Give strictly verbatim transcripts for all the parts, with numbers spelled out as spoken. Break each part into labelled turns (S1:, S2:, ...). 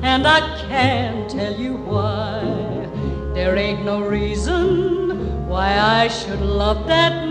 S1: and I can't tell you why. There ain't no reason why I should love that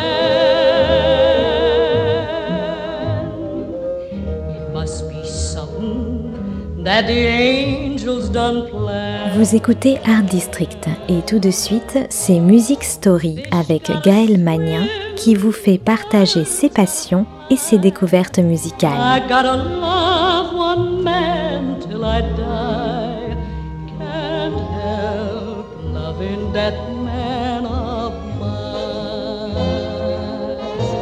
S1: man. It must be something that the angels done planned.
S2: Vous écoutez Art District et tout de suite, c'est Music Story avec Gaël Magnin qui vous fait partager ses passions et ses découvertes musicales.
S1: I gotta love one man till I die. Can't help loving that man of mine.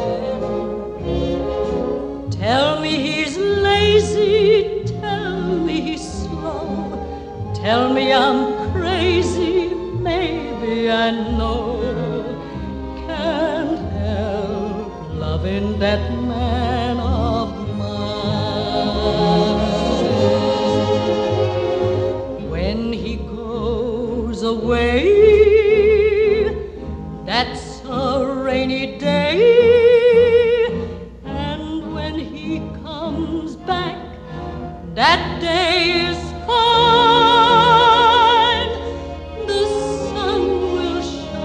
S1: Tell me he's lazy, tell me he's slow. Tell me I'm crazy, maybe I know. Can't help loving that man of mine. When he goes away, that's a rainy day. And when he comes back, that day is fine. The sun will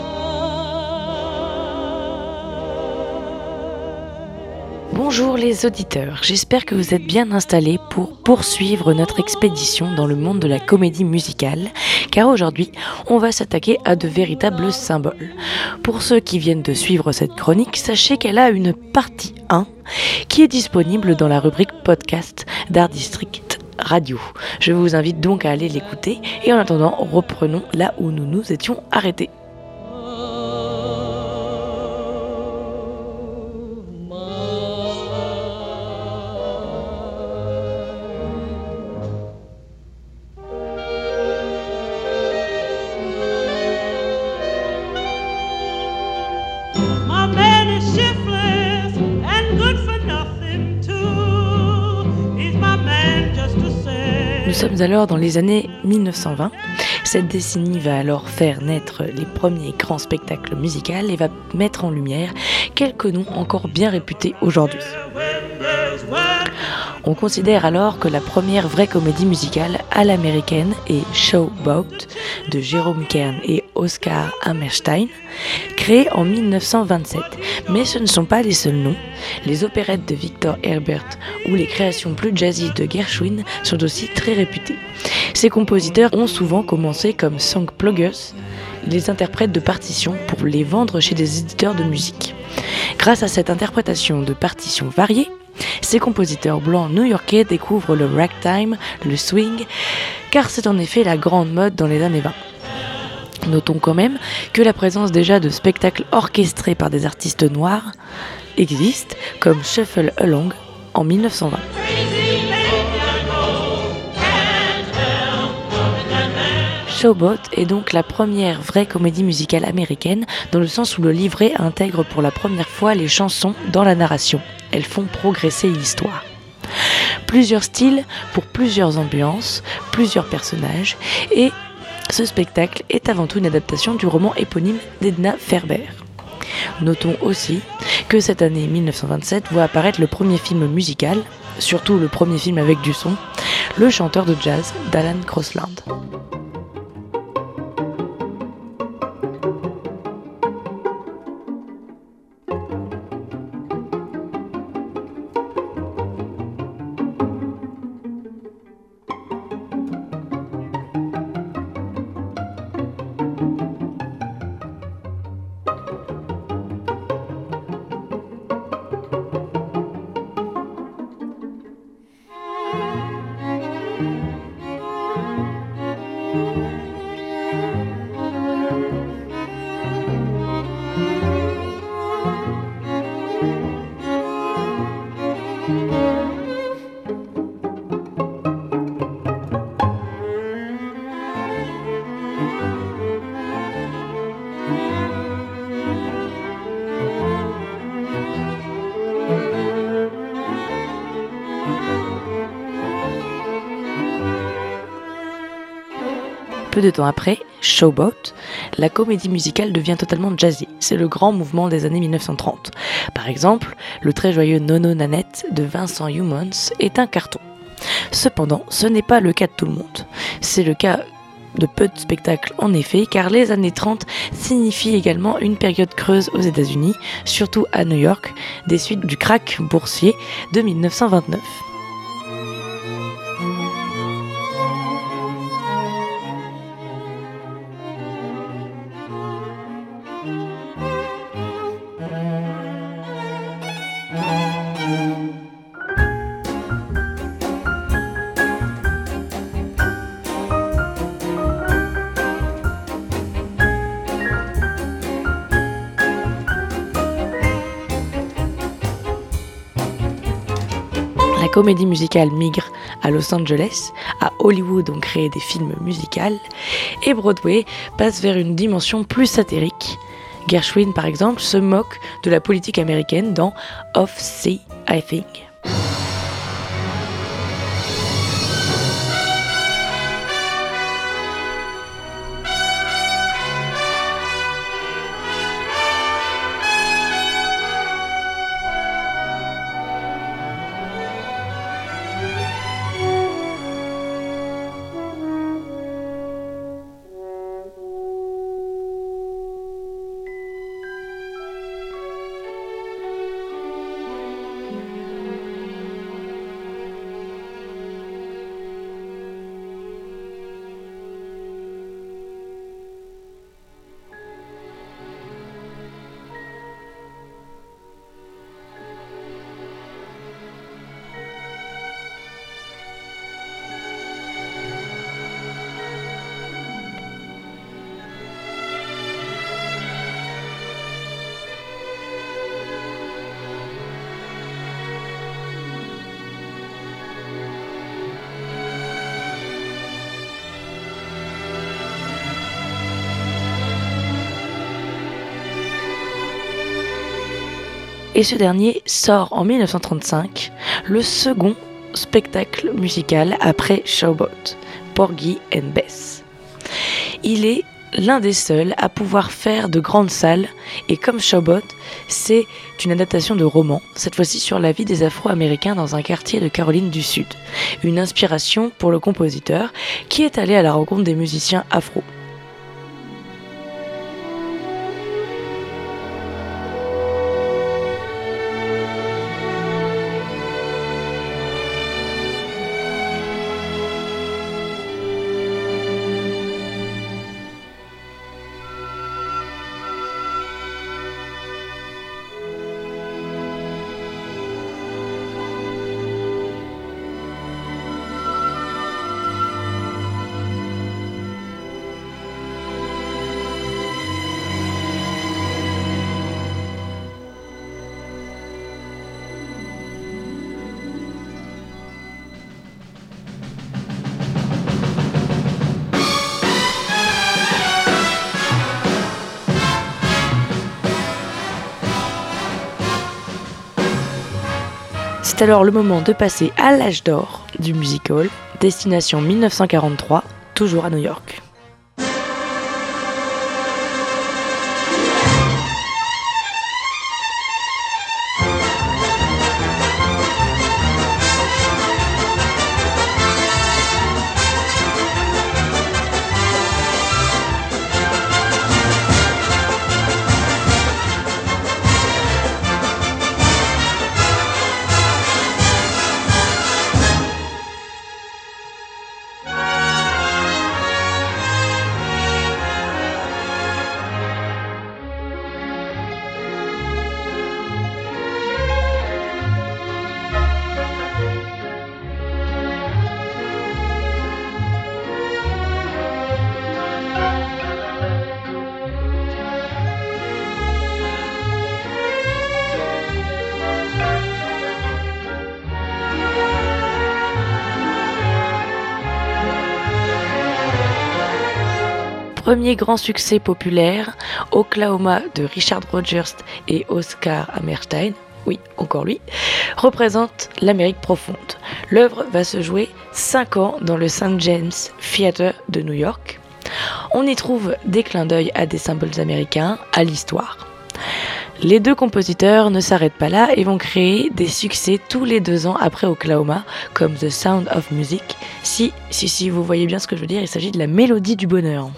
S1: shine.
S3: Bonjour les auditeurs, j'espère que vous êtes bien installés pour poursuivre notre expédition dans le monde de la comédie musicale, car aujourd'hui, on va s'attaquer à de véritables symboles. Pour ceux qui viennent de suivre cette chronique, sachez qu'elle a une partie un qui est disponible dans la rubrique podcast d'Art District Radio. Je vous invite donc à aller l'écouter et en attendant, reprenons là où nous nous étions arrêtés. Nous sommes alors dans les années mille neuf cent vingt. Cette décennie va alors faire naître les premiers grands spectacles musicaux et va mettre en lumière quelques noms encore bien réputés aujourd'hui. On considère alors que la première vraie comédie musicale à l'américaine est Showboat de Jerome Kern et Oscar Hammerstein, créée en mille neuf cent vingt-sept. Mais ce ne sont pas les seuls noms. Les opérettes de Victor Herbert ou les créations plus jazzy de Gershwin sont aussi très réputées. Ces compositeurs ont souvent commencé comme songpluggers, les interprètes de partitions pour les vendre chez des éditeurs de musique. Grâce à cette interprétation de partitions variées, ces compositeurs blancs new-yorkais découvrent le ragtime, le swing, car c'est en effet la grande mode dans les années vingt. Notons quand même que la présence déjà de spectacles orchestrés par des artistes noirs existe, comme Shuffle Along en mille neuf cent vingt. Showboat est donc la première vraie comédie musicale américaine, dans le sens où le livret intègre pour la première fois les chansons dans la narration. Elles font progresser l'histoire. Plusieurs styles pour plusieurs ambiances, plusieurs personnages, et ce spectacle est avant tout une adaptation du roman éponyme d'Edna Ferber. Notons aussi que cette année mille neuf cent vingt-sept voit apparaître le premier film musical, surtout le premier film avec du son, Le chanteur de jazz d'Alan Crosland. Peu de temps après, Showboat, la comédie musicale devient totalement jazzy. C'est le grand mouvement des années mille neuf cent trente. Par exemple, le très joyeux Nono Nanette de Vincent Youmans est un carton. Cependant, ce n'est pas le cas de tout le monde. C'est le cas de peu de spectacles en effet, car les années trente signifient également une période creuse aux États-Unis, surtout à New York, des suites du krach boursier de mille neuf cent vingt-neuf. La comédie musicale migre à Los Angeles, à Hollywood on crée des films musicaux, et Broadway passe vers une dimension plus satirique. Gershwin par exemple se moque de la politique américaine dans Of See I Think. Et ce dernier sort en mille neuf cent trente-cinq, le second spectacle musical après Showboat, Porgy and Bess. Il est l'un des seuls à pouvoir faire de grandes salles, et comme Showboat, c'est une adaptation de roman, cette fois-ci sur la vie des Afro-Américains dans un quartier de Caroline du Sud. Une inspiration pour le compositeur qui est allé à la rencontre des musiciens afro. C'est alors le moment de passer à l'âge d'or du musical, destination mille neuf cent quarante-trois, toujours à New York. Premier grand succès populaire, Oklahoma de Richard Rodgers et Oscar Hammerstein, oui, encore lui, représente l'Amérique profonde. L'œuvre va se jouer cinq ans dans le Saint James Theatre de New York. On y trouve des clins d'œil à des symboles américains, à l'histoire. Les deux compositeurs ne s'arrêtent pas là et vont créer des succès tous les deux ans après Oklahoma, comme The Sound of Music. Si, si, si, vous voyez bien ce que je veux dire, il s'agit de la mélodie du bonheur.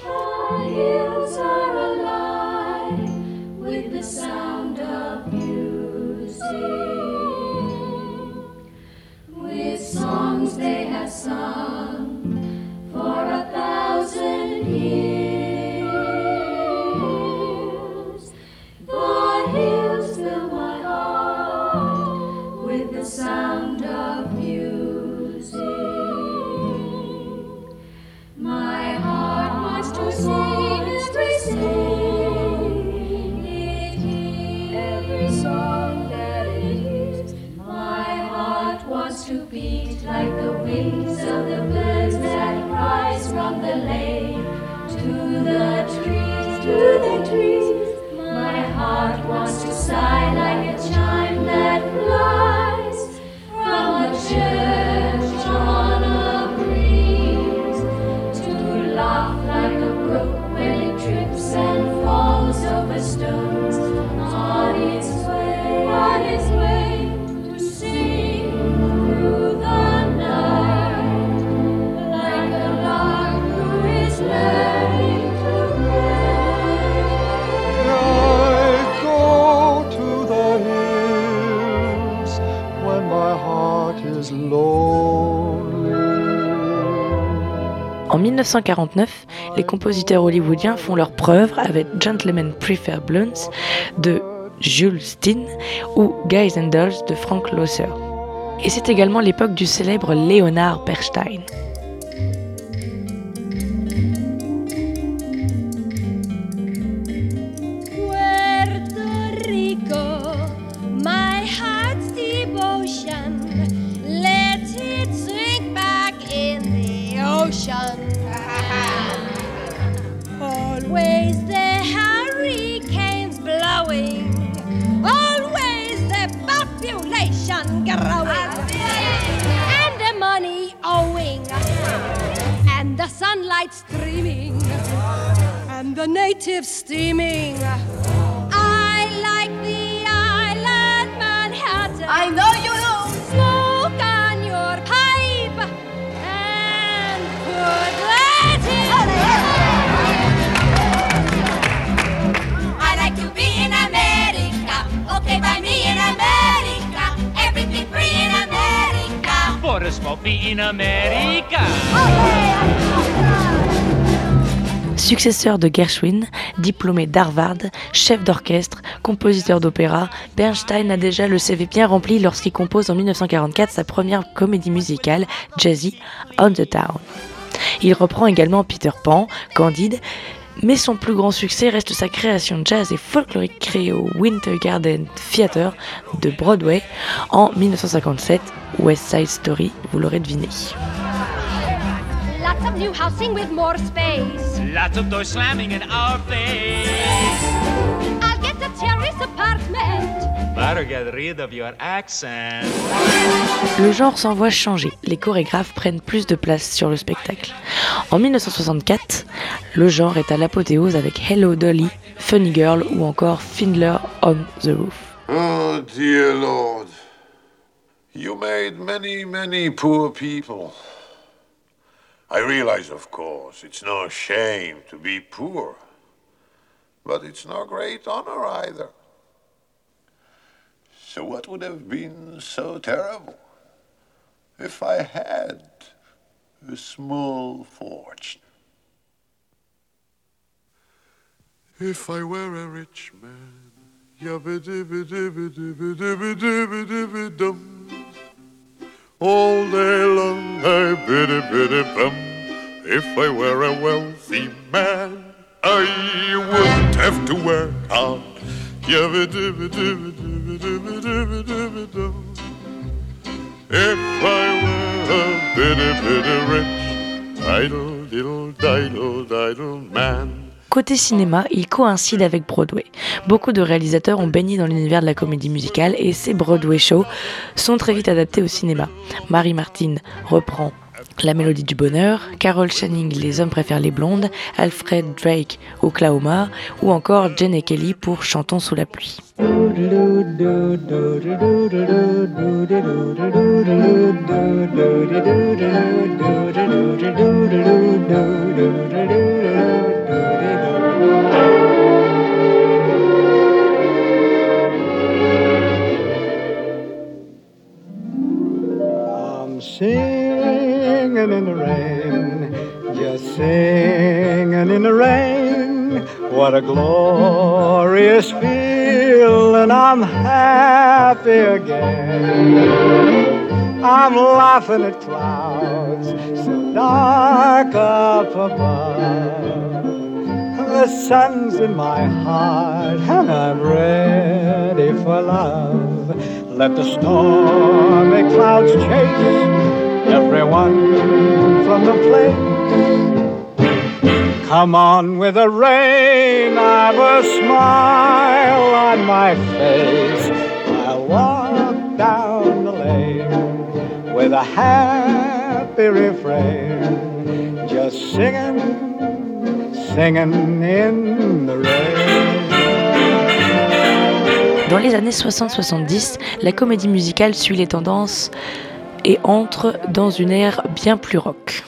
S4: Sound of music. My heart wants to sing every sing it, every song that it hears. My heart wants to beat like the wings of the birds that rise from the lake to the trees, to the trees. My heart wants to sigh like a chime that flies from a church on a breeze, to laugh like a brook when it trips and falls over stones, on its way, on its way to sing through the night, like a lark who is learning to play.
S5: I go to the hills when my heart is lonely.
S3: En dix-neuf cent quarante-neuf, les compositeurs hollywoodiens font leur preuve avec Gentlemen Prefer Blondes de Jules Steen ou Guys and Dolls de Frank Loesser. Et c'est également l'époque du célèbre Leonard Bernstein.
S4: Puerto Rico, my heart's devotion, let it sink back in the ocean. Always the hurricanes blowing, always the population growing, and the money owing, and the sunlight streaming, and the natives steaming. I like the island Manhattan. I know you do. Smoke on your pipe and put that in. I like to be in America. Okay, by me in America. Everything free in America.
S6: For a smoke me in America.
S3: Successeur de Gershwin, diplômé d'Harvard, chef d'orchestre, compositeur d'opéra, Bernstein a déjà le C V bien rempli lorsqu'il compose en dix-neuf cent quarante-quatre sa première comédie musicale, Jazzy, On the Town. Il reprend également Peter Pan, Candide, mais son plus grand succès reste sa création jazz et folklorique créée au Winter Garden Theatre de Broadway en dix-neuf cent cinquante-sept, West Side Story, vous l'aurez deviné.
S4: Lots of new housing with more space.
S6: Lots of doors slamming in our face.
S4: I'll get a terrace apartment.
S6: Better get rid of your accent.
S3: Le genre s'en voit changer, les chorégraphes prennent plus de place sur le spectacle. En dix-neuf cent soixante-quatre, le genre est à l'apothéose avec Hello Dolly, Funny Girl ou encore Fiddler on the Roof.
S7: Oh dear Lord, you made many, many poor people. I realize, of course, it's no shame to be poor, but it's no great honor either. So what would have been so terrible if I had a small fortune? If I were a rich man, yabba-dibba-dibba-dibba-dibba-dibba-dibba-dum. All day long I biddy biddy bum. If I were a wealthy man, I wouldn't have to work hard. Yabba dibba dibba dibba dibba dibba dibba dum. If I were a biddy biddy rich, idle diddle diddle diddle man.
S3: Côté cinéma, il coïncide avec Broadway. Beaucoup de réalisateurs ont baigné dans l'univers de la comédie musicale et ces Broadway shows sont très vite adaptés au cinéma. Mary Martin reprend La mélodie du bonheur, Carol Channing, Les hommes préfèrent les blondes, Alfred Drake, Oklahoma, ou encore Jane et Kelly pour Chantons sous la pluie.
S5: I'm singing in the rain, just singing in the rain. What a glorious feeling, I'm happy again. I'm laughing at clouds so dark up above. The sun's in my heart and I'm ready for love. Let the stormy clouds chase everyone from the place. Come on with the rain, I've a smile on my face. I'll walk down the lane with a happy refrain, just singing, singing in the rain.
S3: Dans les années soixante soixante-dix, la comédie musicale suit les tendances et entre dans une ère bien plus rock.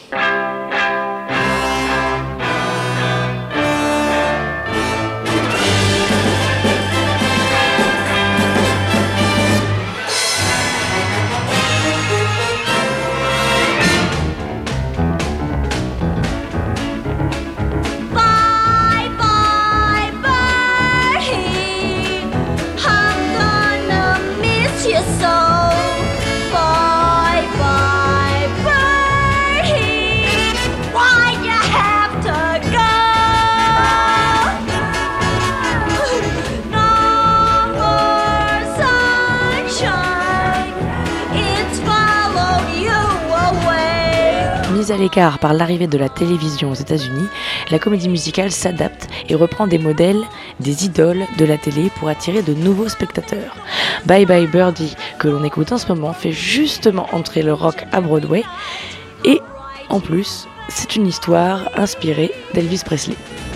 S3: Mise à l'écart par l'arrivée de la télévision aux États-Unis, la comédie musicale s'adapte et reprend des modèles, des idoles de la télé pour attirer de nouveaux spectateurs. Bye Bye Birdie, que l'on écoute en ce moment, fait justement entrer le rock à Broadway et, en plus, c'est une histoire inspirée d'Elvis Presley.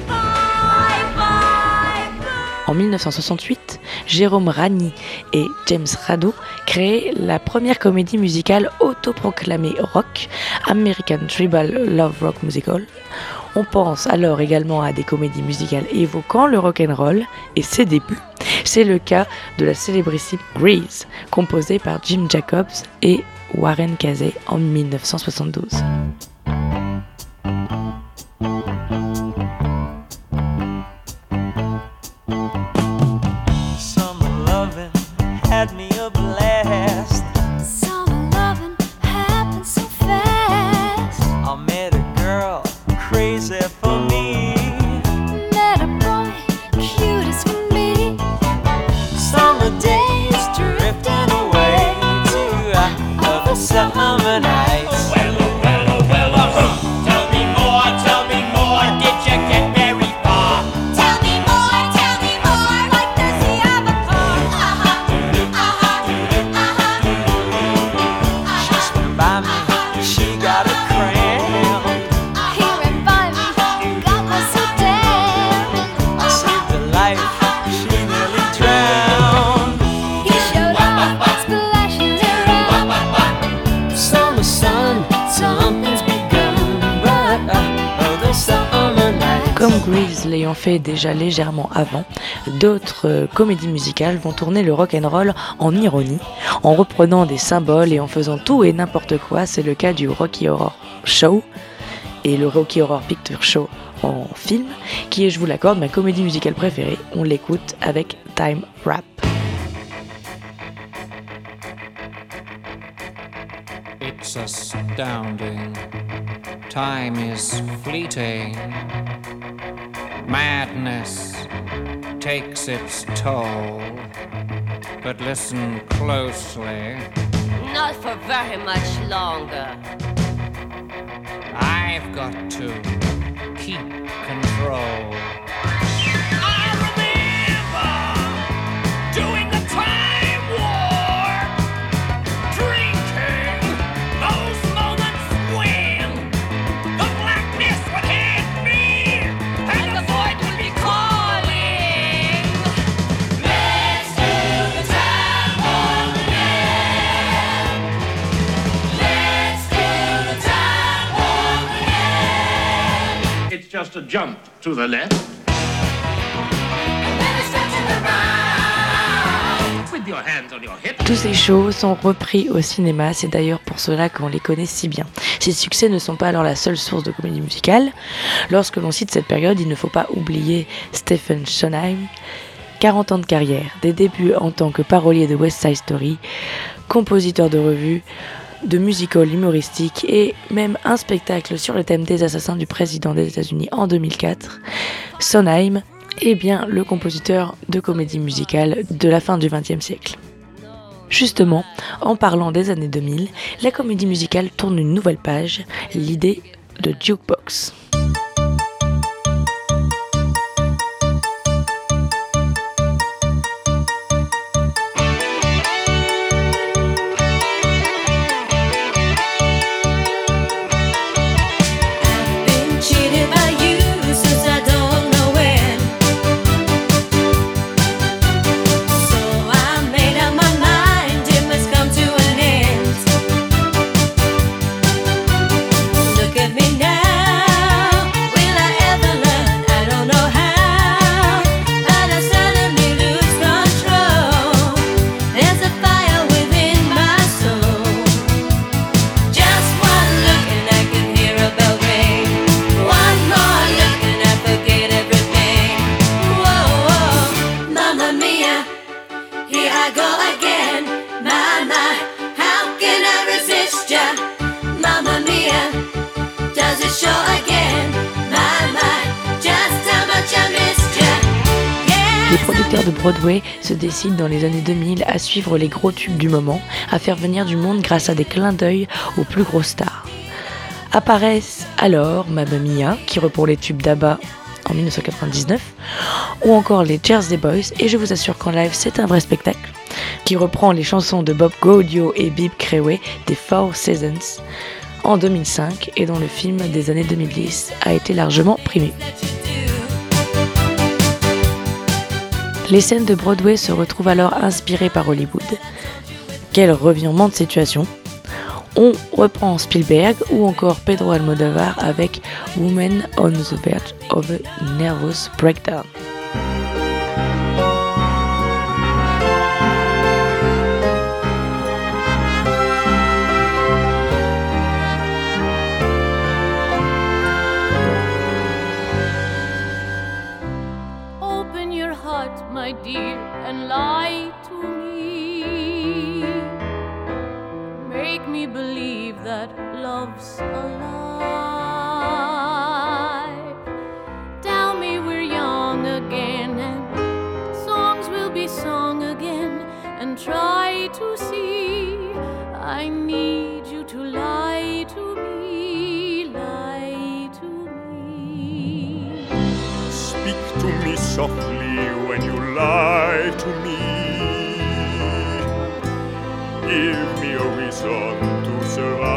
S3: En dix-neuf cent soixante-huit, Jérôme Rani et James Rado créent la première comédie musicale autoproclamée rock, American Tribal Love Rock Musical. On pense alors également à des comédies musicales évoquant le rock'n'roll et ses débuts. C'est le cas de la célébrissime Grease, composée par Jim Jacobs et Warren Casey en dix-neuf cent soixante-douze.
S8: Had me a blast. Summer loving happened so fast. I met a girl crazy for me. Met a boy cute as can be. Summer days drifting away to other summer nights. Well, well, well, well, tell me more, tell me more. Did you get very far? Tell me more, tell me more. Like does he have a car?
S3: Comme Grease l'ayant fait déjà légèrement avant, d'autres euh, comédies musicales vont tourner le rock'n'roll en ironie, en reprenant des symboles et en faisant tout et n'importe quoi. C'est le cas du Rocky Horror Show et le Rocky Horror Picture Show en film, qui est, je vous l'accorde, ma comédie musicale préférée. On l'écoute avec Time Rap.
S9: It's astounding. Time is fleeting. Madness takes its toll. But listen closely.
S10: Not for very much longer.
S9: I've got to keep control. I remember doing the time war, drinking those moments when
S11: just a jump to the left. With your hands on your hips.
S3: Tous ces shows sont repris au cinéma, c'est d'ailleurs pour cela qu'on les connaît si bien. Ces succès ne sont pas alors la seule source de comédie musicale. Lorsque l'on cite cette période, il ne faut pas oublier Stephen Sondheim. quarante ans de carrière, des débuts en tant que parolier de West Side Story, compositeur de revues, de musical humoristiques et même un spectacle sur le thème des assassins du président des États-Unis en deux mille quatre. Sondheim est bien le compositeur de comédie musicale de la fin du vingtième siècle. Justement, en parlant des années deux mille, la comédie musicale tourne une nouvelle page, l'idée de jukebox. Les producteurs de Broadway se décident dans les années deux mille à suivre les gros tubes du moment, à faire venir du monde grâce à des clins d'œil aux plus grosses stars. Apparaissent alors Mamma Mia, qui reprend les tubes d'ABBA en dix-neuf cent quatre-vingt-dix-neuf, ou encore les Jersey Boys, et je vous assure qu'en live c'est un vrai spectacle, qui reprend les chansons de Bob Gaudio et Bib Creway des Four Seasons en deux mille cinq et dont le film des années deux mille dix a été largement primé. Les scènes de Broadway se retrouvent alors inspirées par Hollywood. Quel revirement de situation! On reprend Spielberg ou encore Pedro Almodovar avec Woman on the Verge of a Nervous Breakdown.
S4: Open your heart, my dear, and lie to me. Make me believe that love's alive. Tell me we're young again and songs will be sung again, and try to see I need you to lie to me, lie to me.
S7: Speak to me softly when you lie to me. Give me a reason to survive.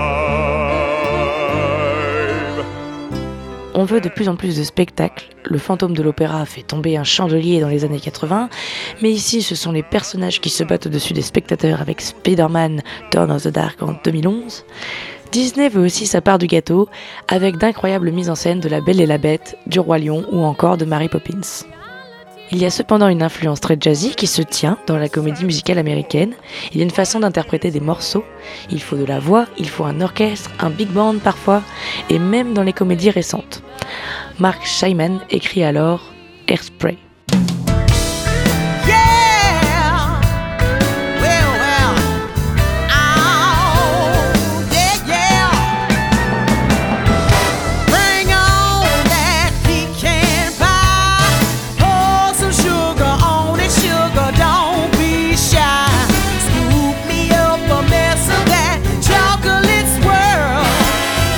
S3: On veut de plus en plus de spectacles. Le fantôme de l'opéra a fait tomber un chandelier dans les années quatre-vingts, mais ici ce sont les personnages qui se battent au-dessus des spectateurs avec Spider-Man Dawn of the Dark en deux mille onze. Disney veut aussi sa part du gâteau, avec d'incroyables mises en scène de La Belle et la Bête, du Roi Lion ou encore de Mary Poppins. Il y a cependant une influence très jazzy qui se tient dans la comédie musicale américaine. Il y a une façon d'interpréter des morceaux. Il faut de la voix, il faut un orchestre, un big band parfois, et même dans les comédies récentes. Mark Scheinman écrit alors Hairspray.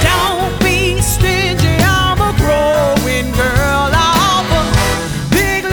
S12: Big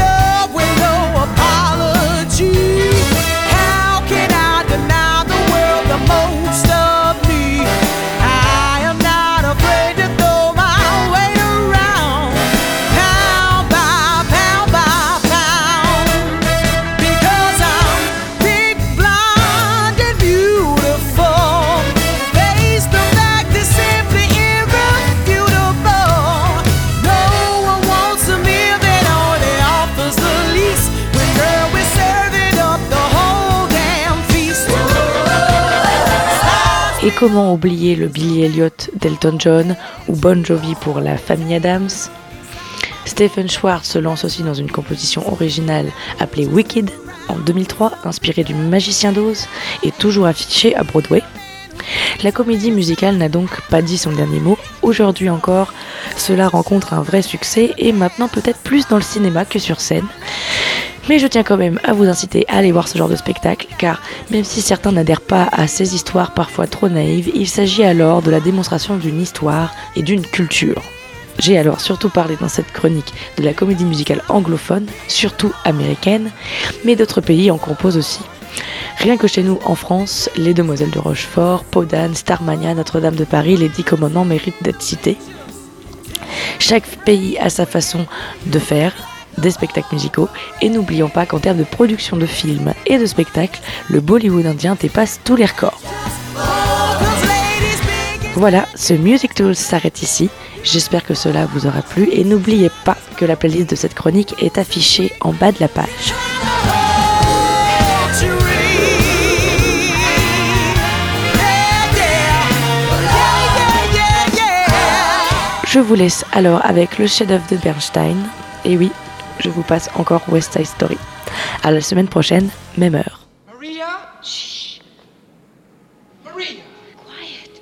S3: Comment oublier le Billy Elliot d'Elton John ou Bon Jovi pour la famille Adams? Stephen Schwartz se lance aussi dans une composition originale appelée Wicked en deux mille trois, inspirée du Magicien d'Oz et toujours affichée à Broadway. La comédie musicale n'a donc pas dit son dernier mot. Aujourd'hui encore, cela rencontre un vrai succès et maintenant peut-être plus dans le cinéma que sur scène. Mais je tiens quand même à vous inciter à aller voir ce genre de spectacle, car même si certains n'adhèrent pas à ces histoires parfois trop naïves, il s'agit alors de la démonstration d'une histoire et d'une culture. J'ai alors surtout parlé dans cette chronique de la comédie musicale anglophone, surtout américaine, mais d'autres pays en composent aussi. Rien que chez nous en France, les Demoiselles de Rochefort, Peau d'Âne, Starmania, Notre-Dame de Paris, les Dix Commandements méritent d'être cités. Chaque pays a sa façon de faire des spectacles musicaux, et n'oublions pas qu'en termes de production de films et de spectacles, le Bollywood indien dépasse tous les records. Voilà, ce Music Tools s'arrête ici. J'espère que cela vous aura plu et n'oubliez pas que la playlist de cette chronique est affichée en bas de la page. Je vous laisse alors avec le chef-d'œuvre de Bernstein. Et oui, je vous passe encore West Side Story. À la semaine prochaine, même heure.
S12: Maria? Shh. Maria.
S13: Quiet.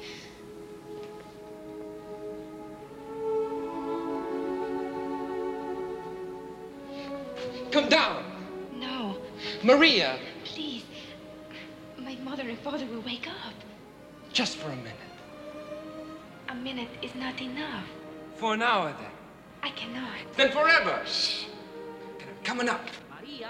S12: Come down.
S13: No.
S12: Maria.
S13: Please. My mother and father will wake up.
S12: Just for a minute.
S13: A minute is not enough.
S12: For an hour, then.
S13: I cannot.
S12: Then forever. Shh. Coming up.
S13: Maria.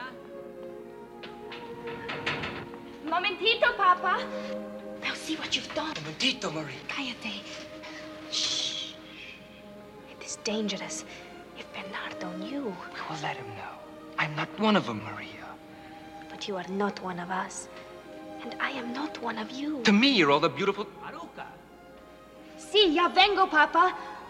S13: Momentito, Papa. Now see what you've done.
S12: Momentito, Maria.
S13: Cállate. Shh. It is dangerous. If Bernardo knew.
S12: We will let him know. I'm not one of them, Maria.
S13: But you are not one of us. And I am not one of you.
S12: To me, you're all the beautiful... Maruca.
S13: Sí, ya vengo, Papa.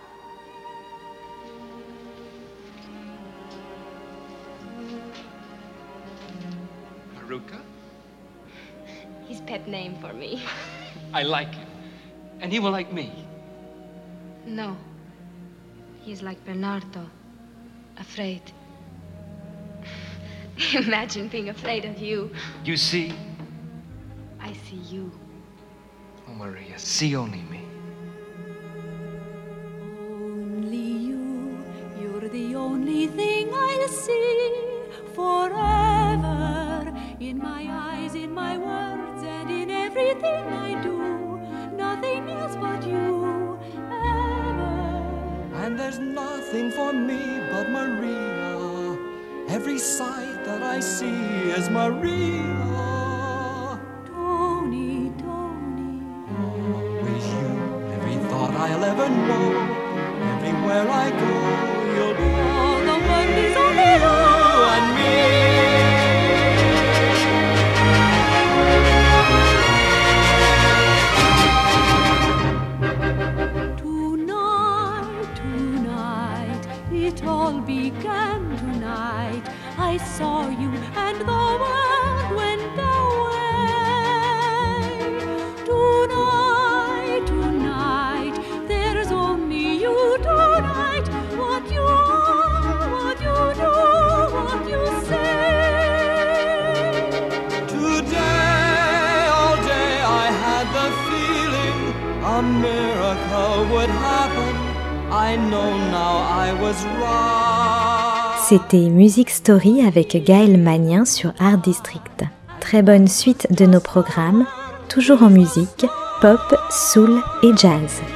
S12: Maruca?
S13: His pet name for me.
S12: I like him. And he will like me.
S13: No. He's like Bernardo. Afraid. Imagine being afraid of you.
S12: You see?
S13: I see you.
S12: Oh, Maria, see only me.
S1: Only you, you're the only thing I see forever. In my eyes, in my words, and in everything I do. Nothing else but you, ever.
S14: And there's nothing for me but Maria. Every sight that I see is Maria.
S1: Tony, Tony.
S14: Always you, every thought I'll ever know. Everywhere I go, you'll be.
S1: All the world is only you
S14: and me.
S1: It all began tonight. I saw you and the world went away. Tonight, tonight, there's only you tonight. What you are, what you do, what you say.
S14: Today, all day I had the feeling a miracle would happen. I know now I was wrong.
S2: C'était Music Story avec Gaël Magnien sur Art District. Très bonne suite de nos programmes, toujours en musique, pop, soul et jazz.